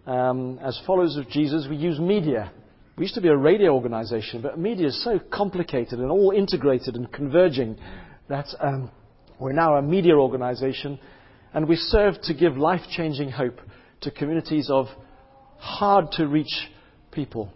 as followers of Jesus, we use media. We used to be a radio organization, but media is so complicated and all integrated and converging that we're now a media organization, and we serve to give life-changing hope to communities of hard-to-reach people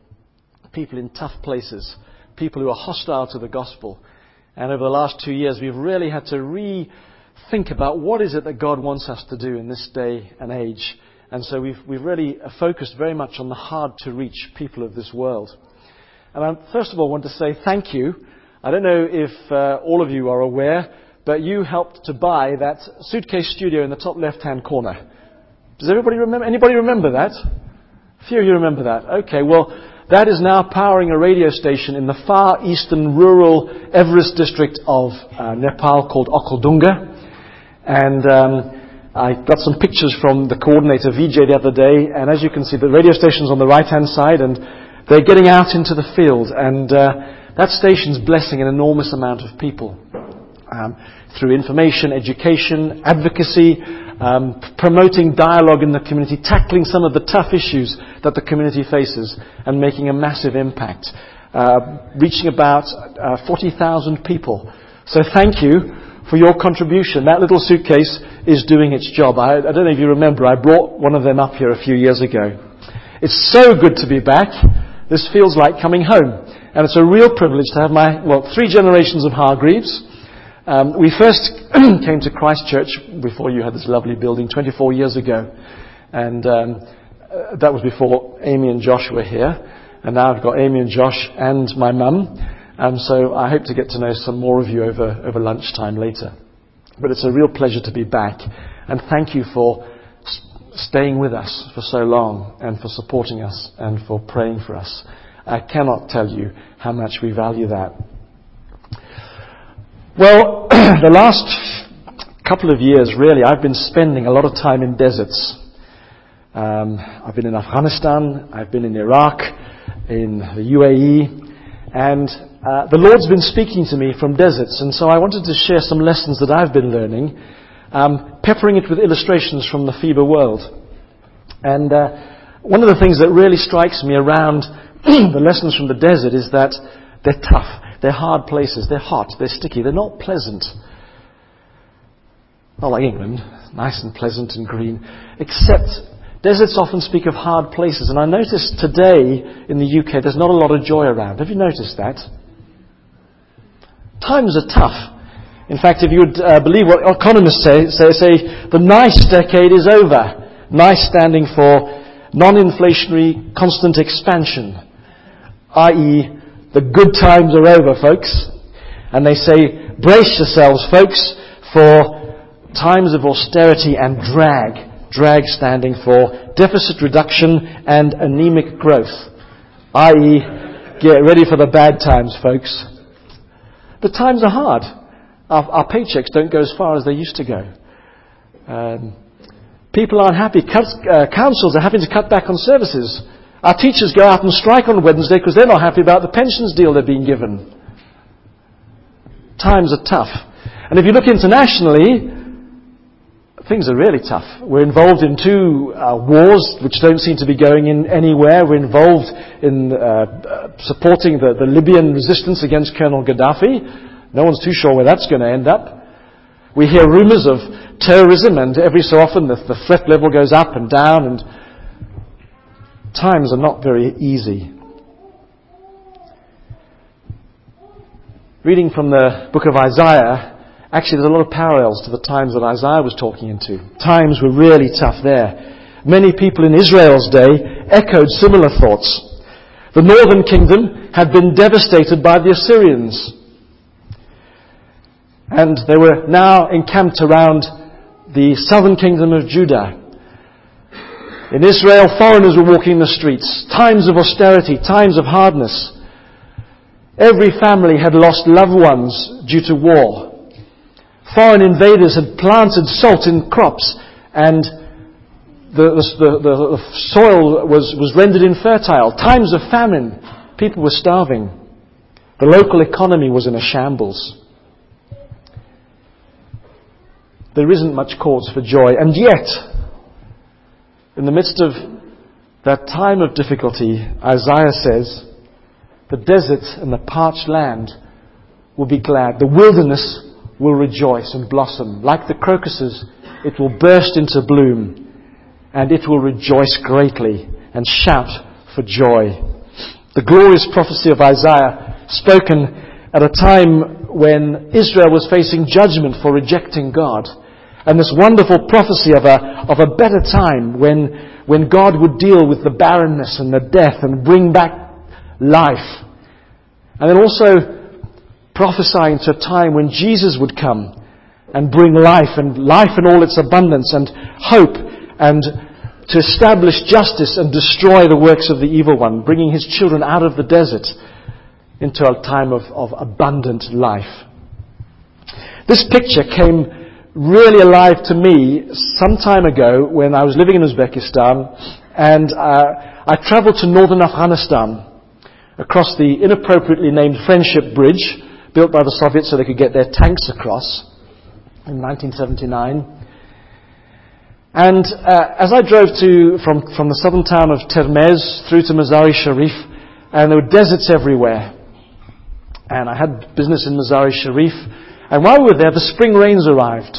in tough places, people who are hostile to the gospel. And over the last 2 years, we've really had to rethink about what is it that God wants us to do in this day and age. And so we've really focused very much on the hard-to-reach people of this world. And I first of all want to say thank you. I don't know if all of you are aware, but you helped to buy that suitcase studio in the top left-hand corner. Does everybody remember? Anybody remember that? A few of you remember that. Okay, well, that is now powering a radio station in the far eastern rural Everest district of Nepal called Okaldunga. And I got some pictures from the coordinator Vijay the other day, and as you can see, the radio station's on the right-hand side, and they're getting out into the field, and that station's blessing an enormous amount of people through information, education, advocacy, promoting dialogue in the community, tackling some of the tough issues that the community faces, and making a massive impact, reaching about 40,000 people. So thank you for your contribution. That little suitcase is doing its job. I don't know if you remember, I brought one of them up here a few years ago. It's so good to be back. This feels like coming home. And it's a real privilege to have 3 generations of Hargreaves. We first came to Christchurch before you had this lovely building 24 years ago. And that was before Amy and Josh were here. And now I've got Amy and Josh and my mum. So I hope to get to know some more of you over lunchtime later. But it's a real pleasure to be back. And thank you for staying with us for so long and for supporting us and for praying for us. I cannot tell you how much we value that. Well, the last couple of years, really, I've been spending a lot of time in deserts. I've been in Afghanistan, I've been in Iraq, in the UAE, and the Lord's been speaking to me from deserts, and so I wanted to share some lessons that I've been learning, peppering it with illustrations from the FIBA world. And one of the things that really strikes me around the lessons from the desert is that they're tough, they're hard places, they're hot, they're sticky, they're not pleasant. Not like England, nice and pleasant and green, except deserts often speak of hard places. And I noticed today in the UK there's not a lot of joy around. Have you noticed that? Times are tough. In fact, if you would believe what economists say the nice decade is over. Nice standing for non-inflationary constant expansion, i.e. the good times are over, folks. And they say, brace yourselves, folks, for times of austerity and drag. Drag standing for deficit reduction and anemic growth, i.e. get ready for the bad times, folks. The times are hard. Our paychecks don't go as far as they used to go. People aren't happy. Councils are having to cut back on services. Our teachers go out and strike on Wednesday because they're not happy about the pensions deal they're being given. Times are tough. And if you look internationally, things are really tough. We're involved in 2 wars which don't seem to be going in anywhere. We're involved in supporting the Libyan resistance against Colonel Gaddafi. No one's too sure where that's going to end up. We hear rumours of terrorism, and every so often the threat level goes up and down, and times are not very easy. Reading from the book of Isaiah, actually there's a lot of parallels to the times that Isaiah was talking into. Times were really tough there. Many people in Israel's day echoed similar thoughts. The northern kingdom had been devastated by the Assyrians, and they were now encamped around the southern kingdom of Judah. In Israel, foreigners were walking the streets. Times of austerity, times of hardness. Every family had lost loved ones due to war. Foreign invaders had planted salt in crops, and the soil was rendered infertile. Times of famine. People were starving. The local economy was in a shambles. There isn't much cause for joy. And yet, in the midst of that time of difficulty, Isaiah says, the desert and the parched land will be glad. The wilderness will rejoice and blossom. Like the crocuses, it will burst into bloom, and it will rejoice greatly and shout for joy. The glorious prophecy of Isaiah, spoken at a time when Israel was facing judgment for rejecting God. And this wonderful prophecy of a better time when God would deal with the barrenness and the death and bring back life. And then also prophesying to a time when Jesus would come and bring life in all its abundance and hope, and to establish justice and destroy the works of the evil one, bringing his children out of the desert into a time of abundant life. This picture came really alive to me some time ago when I was living in Uzbekistan, and I travelled to northern Afghanistan across the inappropriately named Friendship Bridge, built by the Soviets so they could get their tanks across in 1979. And as I drove from the southern town of Termez through to Mazar-e Sharif, and there were deserts everywhere. And I had business in Mazar-e Sharif, and while we were there, the spring rains arrived.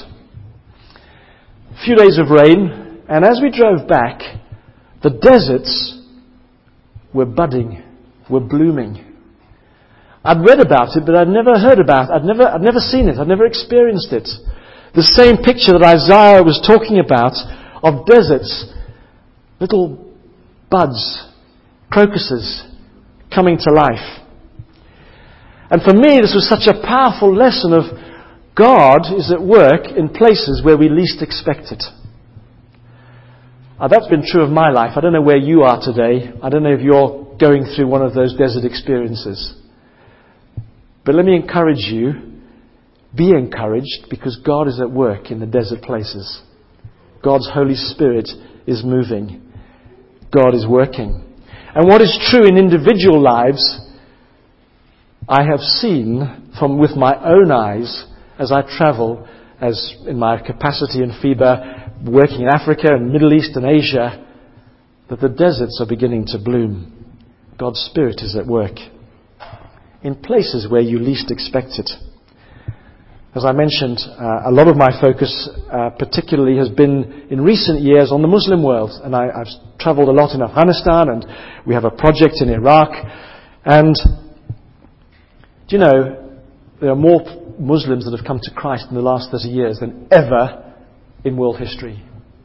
A few days of rain, and as we drove back, the deserts were budding, were blooming. I'd read about it, but I'd never heard about it. I'd never seen it. I'd never experienced it. The same picture that Isaiah was talking about of deserts, little buds, crocuses coming to life. And for me, this was such a powerful lesson of God is at work in places where we least expect it. That's been true of my life. I don't know where you are today. I don't know if you're going through one of those desert experiences. But let me encourage you, be encouraged, because God is at work in the desert places. God's Holy Spirit is moving. God is working. And what is true in individual lives, I have seen with my own eyes as I travel, as in my capacity in FIBA, working in Africa and Middle East and Asia, that the deserts are beginning to bloom. God's Spirit is at work in places where you least expect it. As I mentioned, a lot of my focus particularly has been in recent years on the Muslim world. And I've travelled a lot in Afghanistan, and we have a project in Iraq. And do you know, there are more Muslims that have come to Christ in the last 30 years than ever in world history.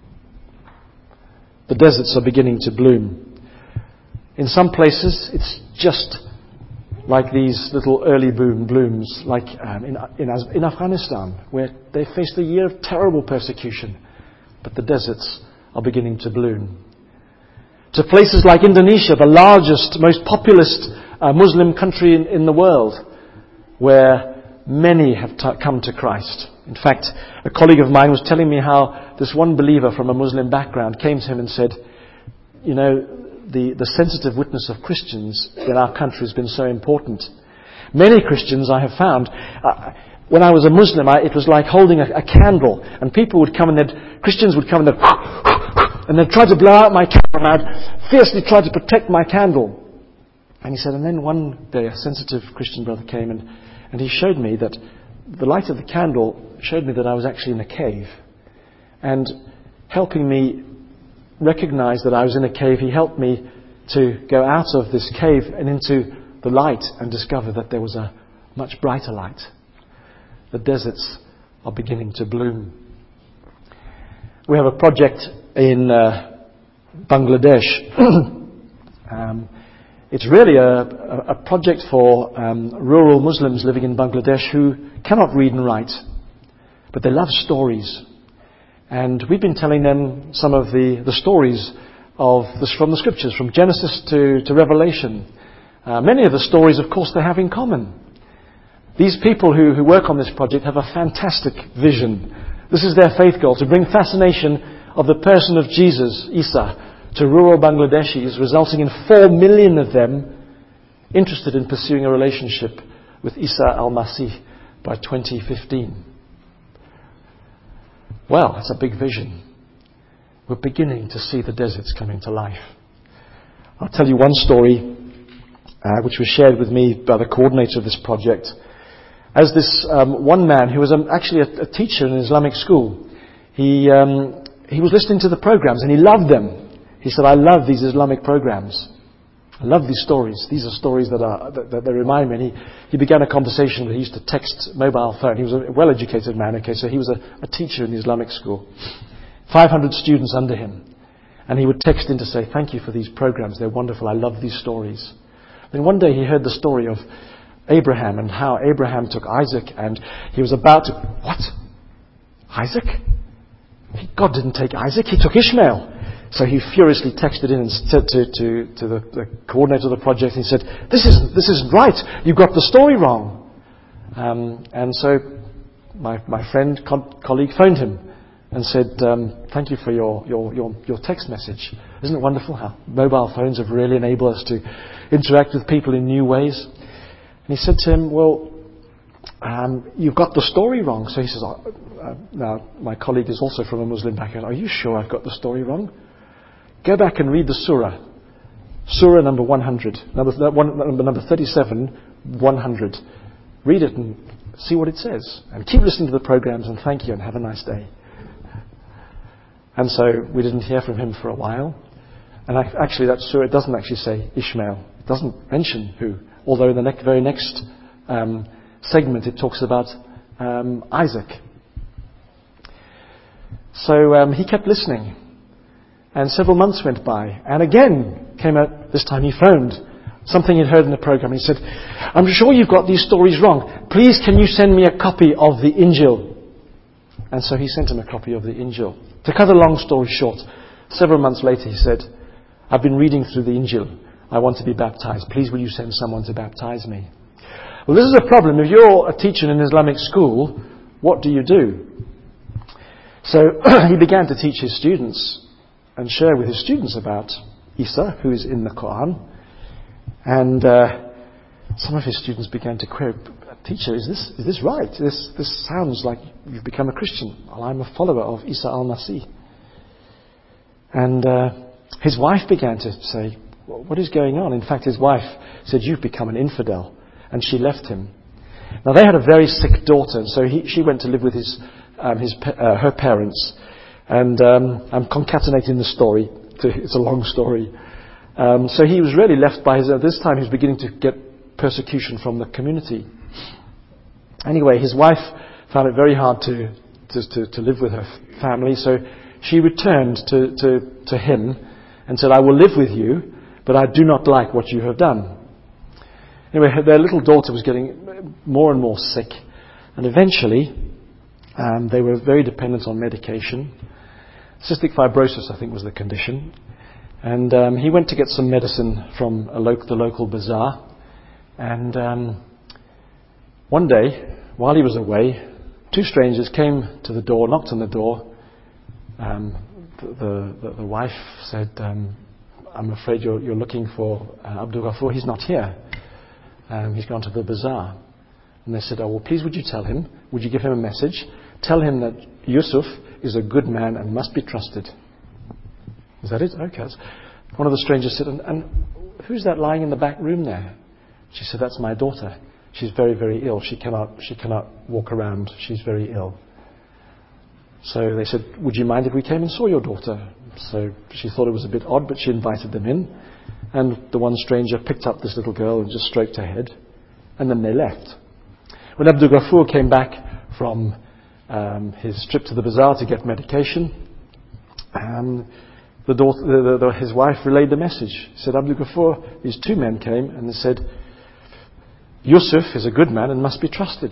The deserts are beginning to bloom. In some places, it's just like these little early blooms, like in Afghanistan, where they faced a year of terrible persecution, but the deserts are beginning to bloom. To places like Indonesia, the largest, most populous Muslim country in the world, where many have come to Christ. In fact, a colleague of mine was telling me how this one believer from a Muslim background came to him and said, you know, the sensitive witness of Christians in our country has been so important. Many Christians I have found, when I was a Muslim, it was like holding a candle, and people would come and Christians would come and they'd try to blow out my candle, and I'd fiercely try to protect my candle. And he said, and then one day a sensitive Christian brother came and he showed me that the light of the candle showed me that I was actually in a cave. And helping me recognize that I was in a cave, he helped me to go out of this cave and into the light and discover that there was a much brighter light. The deserts are beginning to bloom. We have a project in Bangladesh. It's really a project for rural Muslims living in Bangladesh who cannot read and write, but they love stories. And we've been telling them some of the stories from the Scriptures, from Genesis to Revelation. Many of the stories, of course, they have in common. These people who work on this project have a fantastic vision. This is their faith goal, to bring fascination of the person of Jesus, Isa, to rural Bangladeshis, resulting in 4 million of them interested in pursuing a relationship with Isa al-Masih by 2015. Well, it's a big vision. We're beginning to see the deserts coming to life. I'll tell you one story which was shared with me by the coordinator of this project. As this one man who was actually a teacher in an Islamic school, he was listening to the programs and he loved them. He said, I love these Islamic programs. I love these stories. These are stories that remind me. And he began a conversation. He used to text mobile phone. He was a well-educated man. Okay, so he was a teacher in the Islamic school. 500 students under him. And he would text in to say, thank you for these programs. They're wonderful. I love these stories. Then one day he heard the story of Abraham and how Abraham took Isaac and he was about to... What? Isaac? God didn't take Isaac. He took Ishmael. So he furiously texted in and said to the coordinator of the project, he said, this isn't right. You got the story wrong. And so my friend, colleague phoned him and said, thank you for your text message. Isn't it wonderful how mobile phones have really enabled us to interact with people in new ways? And he said to him, well, you've got the story wrong. So he says, now my colleague is also from a Muslim background. Are you sure I've got the story wrong? Go back and read the surah. Surah number 100. Number 37, 100. Read it and see what it says. And keep listening to the programs and thank you and have a nice day. And so we didn't hear from him for a while. And actually that surah doesn't actually say Ishmael. It doesn't mention who. Although in the very next segment it talks about Isaac. So he kept listening. And several months went by. And again came out, this time he phoned. Something he'd heard in the program. He said, I'm sure you've got these stories wrong. Please can you send me a copy of the Injil? And so he sent him a copy of the Injil. To cut a long story short, several months later he said, I've been reading through the Injil. I want to be baptized. Please will you send someone to baptize me? Well, this is a problem. If you're a teacher in an Islamic school, what do you do? So he began to teach his students and share with his students about Isa, who is in the Quran. And some of his students began to query, teacher, is this right? This sounds like you've become a Christian. Well, I'm a follower of Isa al-Masih. And his wife began to say, what is going on? In fact, his wife said, you've become an infidel. And she left him. Now, they had a very sick daughter, and so she went to live with her parents. And I'm concatenating the story. It's a long story. So he was really left by this time he was beginning to get persecution from the community. Anyway, his wife found it very hard to live with her family, so she returned to him and said, I will live with you, but I do not like what you have done. Anyway, their little daughter was getting more and more sick, and eventually they were very dependent on medication. Cystic fibrosis, I think, was the condition. And he went to get some medicine from the local bazaar. And one day, while he was away, two strangers came to the door, knocked on the door. The wife said, I'm afraid you're looking for Abdul Ghaffur. He's not here. He's gone to the bazaar. And they said, oh, well, please would you tell him, would you give him a message? Tell him that Yusuf is a good man and must be trusted. Is that it? Okay. One of the strangers said, and who's that lying in the back room there? She said, that's my daughter. She's very, very ill. She cannot walk around. She's very ill. So they said, would you mind if we came and saw your daughter? So she thought it was a bit odd, but she invited them in. And the one stranger picked up this little girl and just stroked her head. And then they left. When Abdul Ghaffur came back from his trip to the bazaar to get medication, his wife relayed the message. She said, Abdul Ghaffur, these two men came and they said, Yusuf is a good man and must be trusted.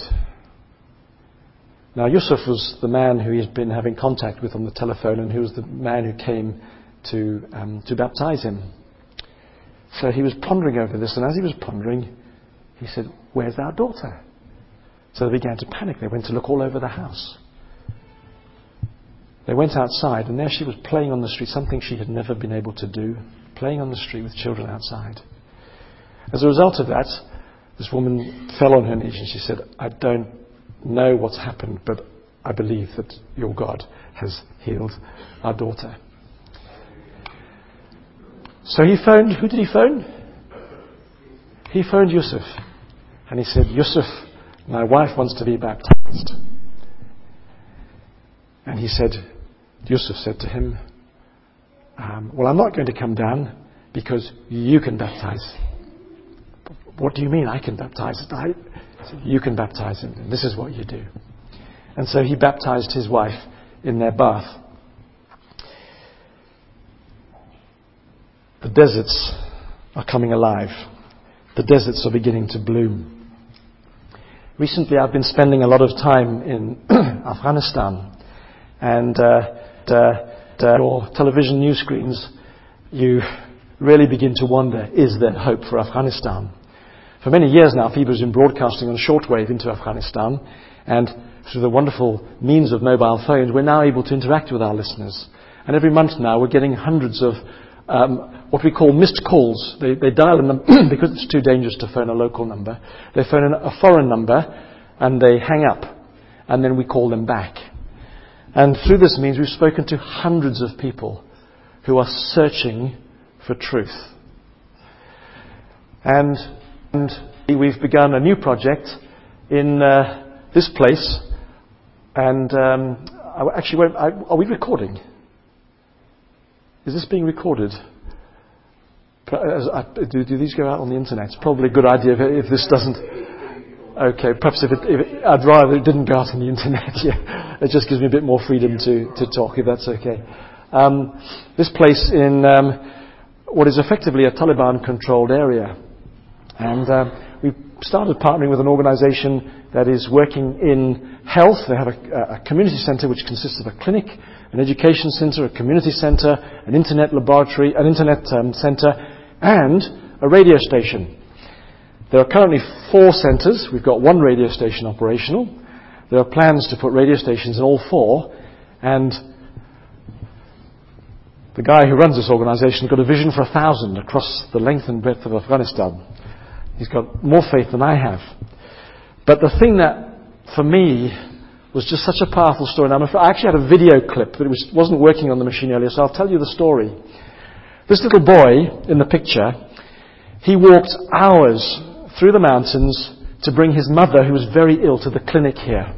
Now, Yusuf was the man who he had been having contact with on the telephone, and he was the man who came to baptize him. So he was pondering over this, and as he was pondering, he said, where's our daughter? So they began to panic. They went to look all over the house. They went outside, and there she was playing on the street, something she had never been able to do, playing on the street with children outside. As a result of that, this woman fell on her knees and she said, I don't know what's happened, but I believe that your God has healed our daughter. So he phoned, who did he phone? He phoned Yusuf. And he said, Yusuf, my wife wants to be baptized. And Yusuf said to him, well, I'm not going to come down because you can baptize. What do you mean I can baptize? I said, you can baptize him, and this is what you do. And so he baptized his wife in their bath. The deserts are coming alive. The deserts are beginning to bloom. Recently I've been spending a lot of time in Afghanistan, and your television news screens, you really begin to wonder, is there hope for Afghanistan? For many years now, FIBA has been broadcasting on shortwave into Afghanistan, and through the wonderful means of mobile phones, we're now able to interact with our listeners. And every month now, we're getting hundreds of what we call missed calls. They dial in them because it's too dangerous to phone a local number. They phone in a foreign number, and they hang up, and then we call them back. And through this means we've spoken to hundreds of people who are searching for truth. And we've begun a new project in this place. And are we recording? Is this being recorded? Do these go out on the internet? It's probably a good idea if this doesn't. Okay, perhaps I'd rather it didn't go out on the internet. Yeah, it just gives me a bit more freedom to talk, if that's okay. This place in what is effectively a Taliban-controlled area, and we started partnering with an organisation that is working in health. They have a community centre which consists of a clinic, an education centre, a community centre, an internet laboratory, an internet centre, and a radio station. There are currently 4 centres. We've got 1 radio station operational. There are plans to put radio stations in all 4, and the guy who runs this organisation has got a vision for 1,000 across the length and breadth of Afghanistan. He's got more faith than I have. But the thing that, for me, was just such a powerful story. And I actually had a video clip, but it wasn't working on the machine earlier, so I'll tell you the story. This little boy in the picture, he walked hours through the mountains to bring his mother, who was very ill, to the clinic here.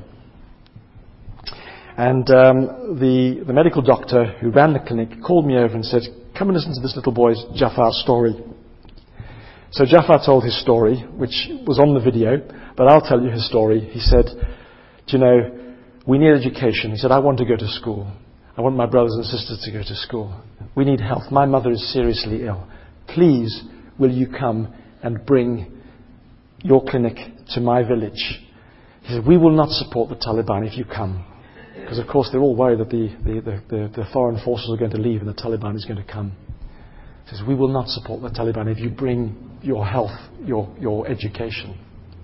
And the medical doctor who ran the clinic called me over and said, come and listen to this little boy's Jafar's story. So Jafar told his story, which was on the video, but I'll tell you his story. He said, do you know, we need education. He said, I want to go to school. I want my brothers and sisters to go to school. We need health. My mother is seriously ill. Please, will you come and bring your clinic to my village? He said, we will not support the Taliban if you come. Because, of course, they're all worried that the foreign forces are going to leave and the Taliban is going to come. He says, we will not support the Taliban if you bring your health, your education.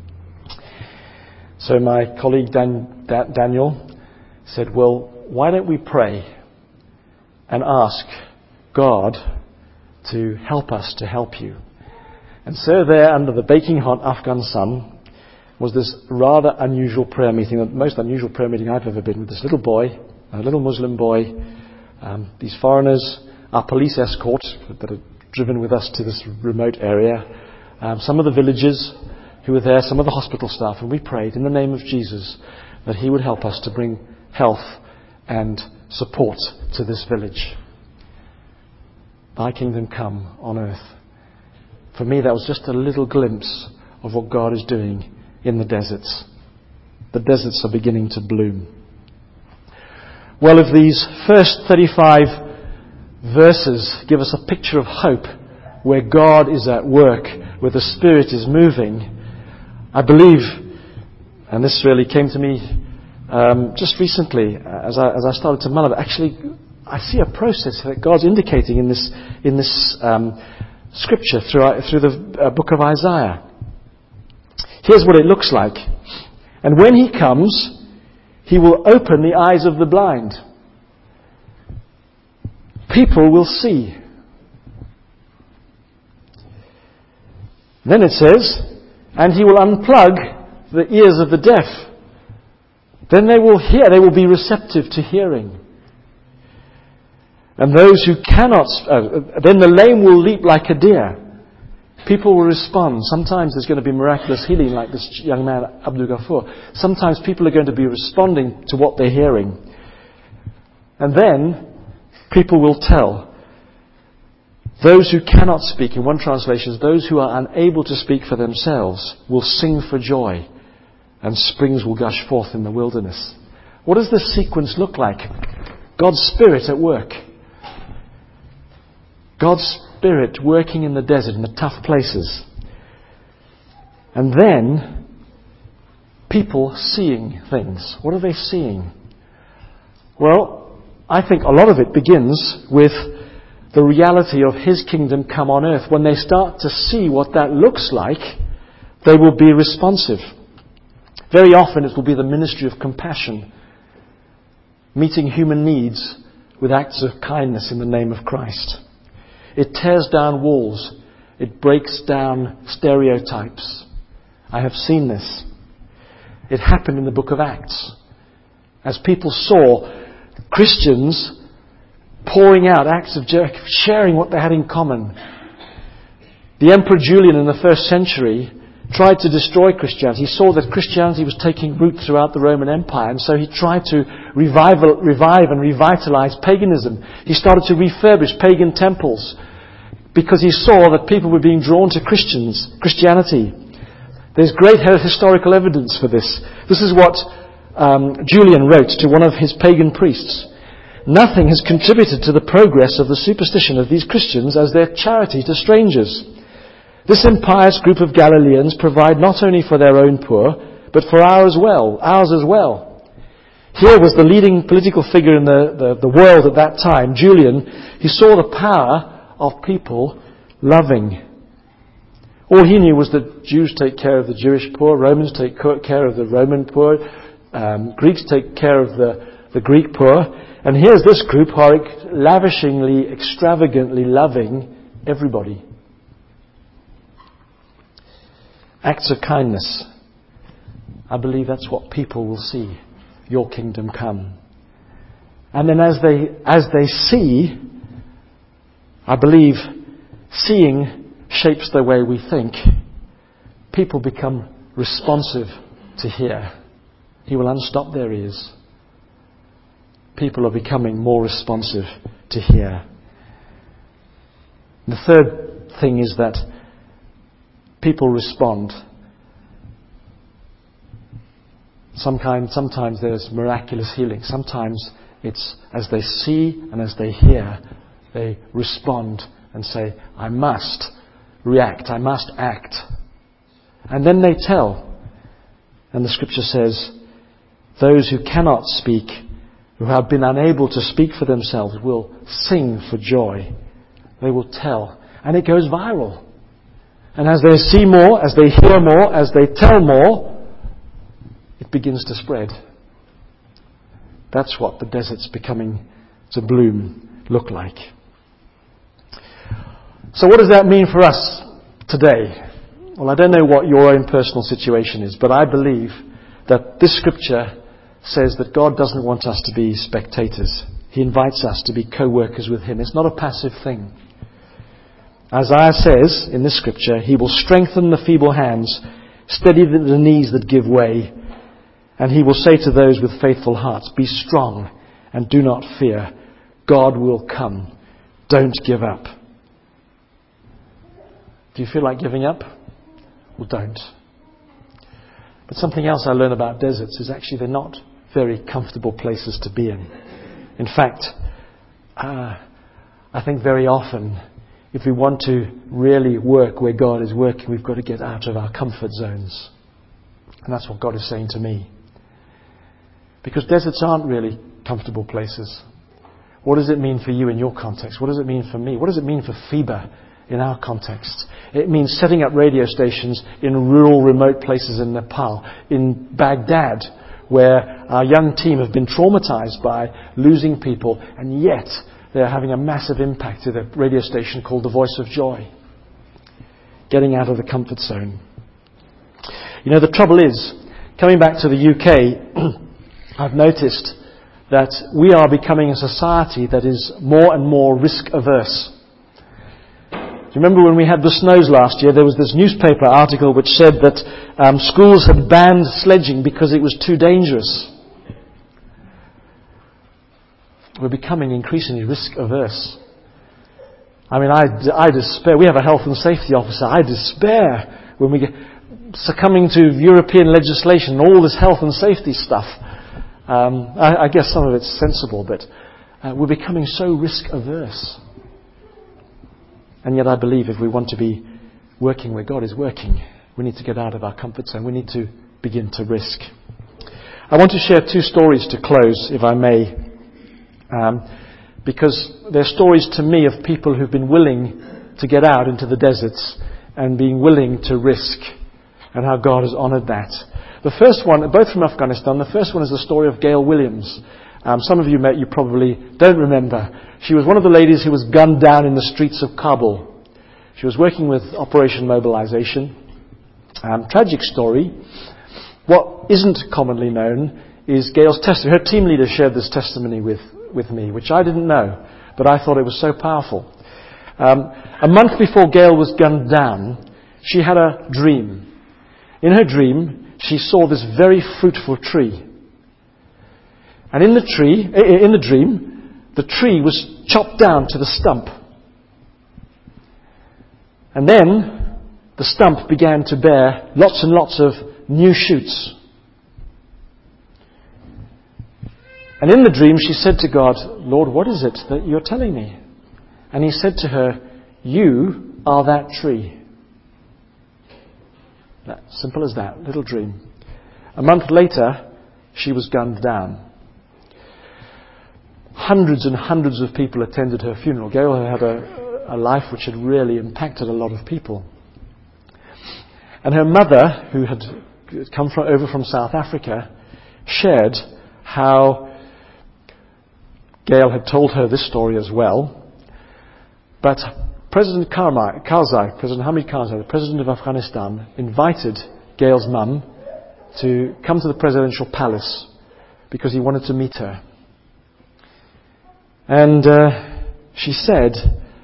So my colleague Daniel said, well, why don't we pray and ask God to help us to help you? And so there, under the baking hot Afghan sun, was this rather unusual prayer meeting, the most unusual prayer meeting I've ever been, with this little boy, a little Muslim boy, these foreigners, our police escort that had driven with us to this remote area, some of the villagers who were there, some of the hospital staff, and we prayed in the name of Jesus that he would help us to bring health and support to this village. Thy kingdom come on earth. For me, that was just a little glimpse of what God is doing in the deserts. The deserts are beginning to bloom. Well, if these first 35 verses give us a picture of hope, where God is at work, where the Spirit is moving, I believe, and this really came to me just recently as I started to mull it, actually I see a process that God's indicating in this scripture through the book of Isaiah. Here's what it looks like. And when he comes, he will open the eyes of the blind. People will see. Then it says, and he will unplug the ears of the deaf. Then they will hear, they will be receptive to hearing. And those who cannot, then the lame will leap like a deer. People will respond. Sometimes there's going to be miraculous healing like this young man, Abdul Ghaffur. Sometimes people are going to be responding to what they're hearing. And then people will tell. Those who cannot speak, in one translation, those who are unable to speak for themselves will sing for joy, and springs will gush forth in the wilderness. What does this sequence look like? God's Spirit at work. God's Spirit working in the desert, in the tough places. And then people seeing things. What are they seeing? Well, I think a lot of it begins with the reality of His kingdom come on earth. When they start to see what that looks like, they will be responsive. Very often it will be the ministry of compassion, meeting human needs with acts of kindness in the name of Christ. It tears down walls. It breaks down stereotypes. I have seen this. It happened in the book of Acts. As people saw Christians pouring out acts of sharing what they had in common. The Emperor Julian in the first century tried to destroy Christianity. He saw that Christianity was taking root throughout the Roman Empire, and so he tried to revive and revitalize paganism. He started to refurbish pagan temples because he saw that people were being drawn to Christianity. There's great historical evidence for this. This is what Julian wrote to one of his pagan priests. Nothing has contributed to the progress of the superstition of these Christians as their charity to strangers. This impious group of Galileans provide not only for their own poor, but for ours as well. Here was the leading political figure in the world at that time, Julian. He saw the power of people loving. All he knew was that Jews take care of the Jewish poor, Romans take care of the Roman poor, Greeks take care of the Greek poor. And here's this group who are lavishingly, extravagantly loving everybody. Acts of kindness. I believe that's what people will see. Your kingdom come. And then as they see, I believe seeing shapes the way we think. People become responsive to hear. He will unstop their ears. People are becoming more responsive to hear. The third thing is that people respond. Sometimes there's miraculous healing. Sometimes it's as they see and as they hear, they respond and say, I must react, I must act. And then they tell. And the scripture says, those who cannot speak, who have been unable to speak for themselves, will sing for joy. They will tell. And it goes viral. And as they see more, as they hear more, as they tell more, it begins to spread. That's what the desert's becoming to bloom look like. So what does that mean for us today? Well, I don't know what your own personal situation is, but I believe that this scripture says that God doesn't want us to be spectators. He invites us to be co-workers with Him. It's not a passive thing. Isaiah says in this scripture, He will strengthen the feeble hands, steady the knees that give way, and He will say to those with faithful hearts, be strong and do not fear. God will come. Don't give up. Do you feel like giving up? Well, don't. But something else I learned about deserts is actually they're not very comfortable places to be in. In fact, I think very often if we want to really work where God is working, we've got to get out of our comfort zones. And that's what God is saying to me. Because deserts aren't really comfortable places. What does it mean for you in your context? What does it mean for me? What does it mean for FIBA in our context? It means setting up radio stations in rural, remote places in Nepal, in Baghdad, where our young team have been traumatized by losing people, and yet they're having a massive impact at a radio station called The Voice of Joy. Getting out of the comfort zone. You know, the trouble is, coming back to the UK, I've noticed that we are becoming a society that is more and more risk averse. Do you remember when we had the snows last year, there was this newspaper article which said that schools had banned sledging because it was too dangerous. We're becoming increasingly risk averse. I mean, I despair. We have a health and safety officer. I despair when we get succumbing to European legislation, all this health and safety stuff. I guess some of it's sensible, but we're becoming so risk averse. And yet I believe if we want to be working where God is working, we need to get out of our comfort zone. We need to begin to risk. I want to share 2 stories to close, if I may, because they're stories to me of people who've been willing to get out into the deserts and being willing to risk, and how God has honoured that. The first one, both from Afghanistan, the first one is the story of Gail Williams. Some of you probably don't remember. She was one of the ladies who was gunned down in the streets of Kabul. She was working with Operation Mobilization. Tragic story. What isn't commonly known is Gail's testimony. Her team leader shared this testimony with me, which I didn't know, but I thought it was so powerful. A month before Gail was gunned down, she had a dream. In her dream, she saw this very fruitful tree. And in the dream, the tree was chopped down to the stump. And then the stump began to bear lots and lots of new shoots. And in the dream, she said to God, Lord, what is it that you're telling me? And He said to her, you are that tree. That, simple as that, little dream. A month later, she was gunned down. Hundreds and hundreds of people attended her funeral. Gail had a life which had really impacted a lot of people. And her mother, who had come over from South Africa, shared how Gail had told her this story as well. But President Hamid Karzai, the president of Afghanistan, invited Gail's mum to come to the presidential palace because he wanted to meet her. And she said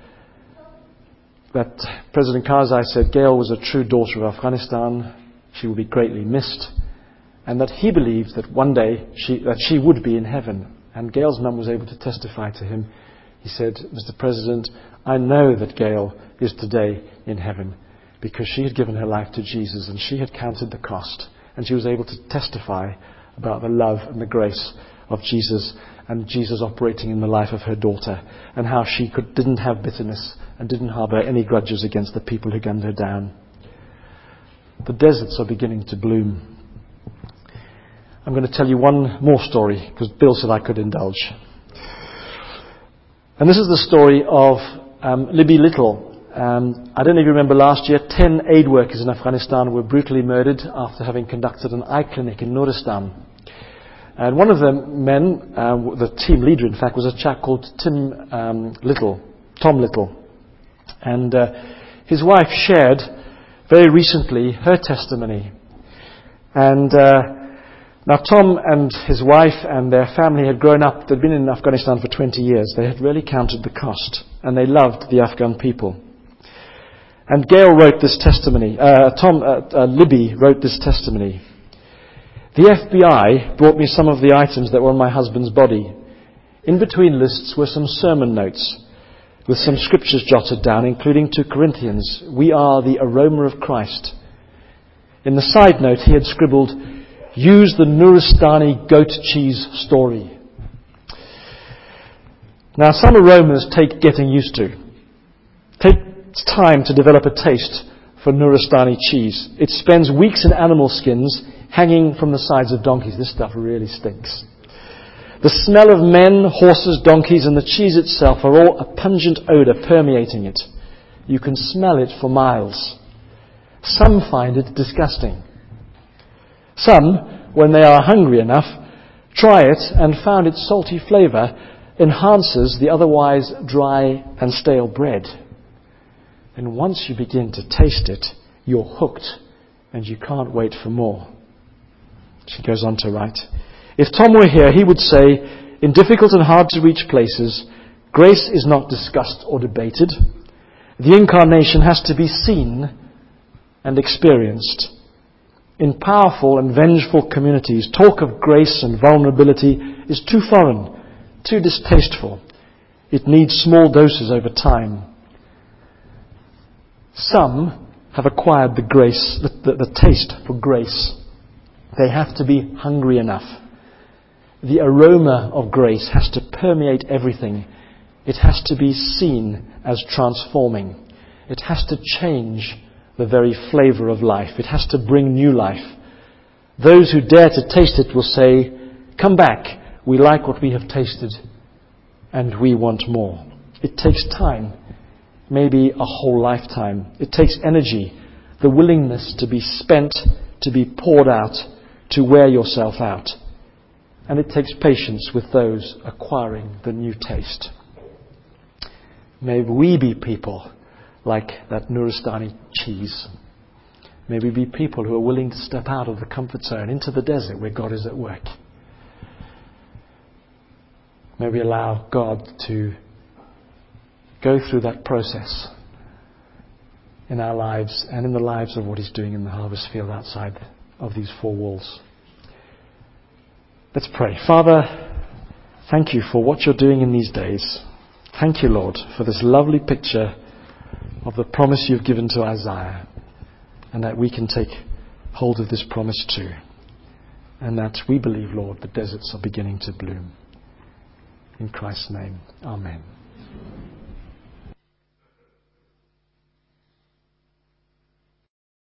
that President Karzai said Gail was a true daughter of Afghanistan. She would be greatly missed. And that he believed that one day she would be in heaven. And Gail's mum was able to testify to him. He said, Mr. President, I know that Gail is today in heaven because she had given her life to Jesus and she had counted the cost. And she was able to testify about the love and the grace of Jesus and Jesus operating in the life of her daughter and how she didn't have bitterness and didn't harbour any grudges against the people who gunned her down. The deserts are beginning to bloom. I'm going to tell you one more story because Bill said I could indulge. And this is the story of Libby Little. I don't know if you remember last year, 10 aid workers in Afghanistan were brutally murdered after having conducted an eye clinic in Nuristan. And one of the men, the team leader in fact, was a chap called Tom Little. And his wife shared very recently her testimony. And now Tom and his wife and their family had grown up, they'd been in Afghanistan for 20 years. They had really counted the cost and they loved the Afghan people. And Gail wrote this testimony, Libby wrote this testimony. The FBI brought me some of the items that were on my husband's body. In between lists were some sermon notes with some scriptures jotted down, including 2 Corinthians. We are the aroma of Christ. In the side note, he had scribbled, use the Nuristani goat cheese story. Now, some aromas take getting used to. Takes time to develop a taste for Nuristani cheese. It spends weeks in animal skins hanging from the sides of donkeys. This stuff really stinks. The smell of men, horses, donkeys, and the cheese itself are all a pungent odour permeating it. You can smell it for miles. Some find it disgusting. Some, when they are hungry enough, try it and found its salty flavour enhances the otherwise dry and stale bread. And once you begin to taste it, you're hooked and you can't wait for more. She goes on to write, if Tom were here, he would say, in difficult and hard to reach places, grace is not discussed or debated. The incarnation has to be seen and experienced. In powerful and vengeful communities, talk of grace and vulnerability is too foreign, too distasteful. It needs small doses over time. Some have acquired the taste for grace. They have to be hungry enough. The aroma of grace has to permeate everything. It has to be seen as transforming. It has to change the very flavour of life. It has to bring new life. Those who dare to taste it will say, "Come back, we like what we have tasted and we want more." It takes time, maybe a whole lifetime. It takes energy, the willingness to be spent, to be poured out, to wear yourself out. And it takes patience with those acquiring the new taste. May we be people like that Nuristani cheese. May we be people who are willing to step out of the comfort zone into the desert where God is at work. May we allow God to go through that process in our lives and in the lives of what He's doing in the harvest field outside of these four walls. Let's pray. Father, thank you for what you're doing in these days. Thank you, Lord, for this lovely picture of the promise you've given to Isaiah, and that we can take hold of this promise too. And that we believe, Lord, the deserts are beginning to bloom. In Christ's name, amen.